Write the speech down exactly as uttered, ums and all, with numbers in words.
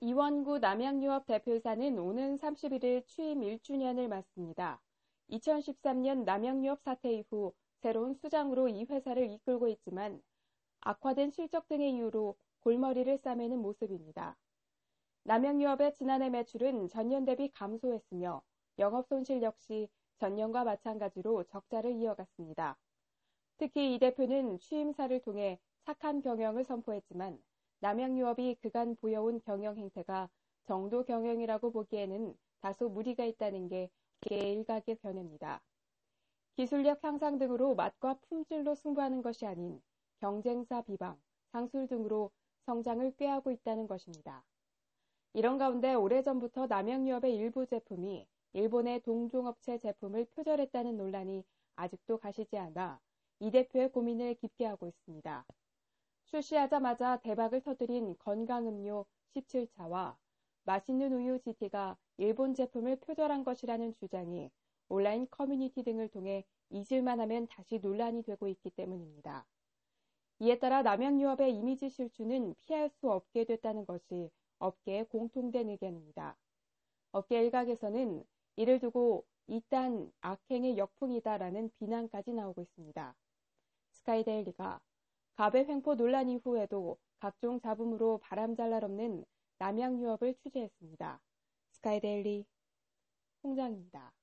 이원구 남양유업 대표이사는 오는 삼십일 일 취임 일 주년을 맞습니다. 이천십삼 년 남양유업 사태 이후 새로운 수장으로 이 회사를 이끌고 있지만 악화된 실적 등의 이유로 골머리를 싸매는 모습입니다. 남양유업의 지난해 매출은 전년 대비 감소했으며 영업손실 역시 전년과 마찬가지로 적자를 이어갔습니다. 특히 이 대표는 취임사를 통해 착한 경영을 선포했지만 남양유업이 그간 보여온 경영 행태가 정도 경영이라고 보기에는 다소 무리가 있다는 게 업계의 일각의 견해입니다. 기술력 향상 등으로 맛과 품질로 승부하는 것이 아닌 경쟁사 비방, 상술 등으로 성장을 꾀하고 있다는 것입니다. 이런 가운데 오래전부터 남양유업의 일부 제품이 일본의 동종업체 제품을 표절했다는 논란이 아직도 가시지 않아 이 대표의 고민을 깊게 하고 있습니다. 출시하자마자 대박을 터뜨린 건강음료 십칠 차와 맛있는 우유 지티가 일본 제품을 표절한 것이라는 주장이 온라인 커뮤니티 등을 통해 잊을만 하면 다시 논란이 되고 있기 때문입니다. 이에 따라 남양유업의 이미지 실추는 피할 수 없게 됐다는 것이 업계의 공통된 의견입니다. 업계 일각에서는 이를 두고 이딴 악행의 역풍이다라는 비난까지 나오고 있습니다. 스카이데일리가 갑의 횡포 논란 이후에도 각종 잡음으로 바람잘 날 없는 남양유업을 취재했습니다. 스카이데일리 홍장입니다.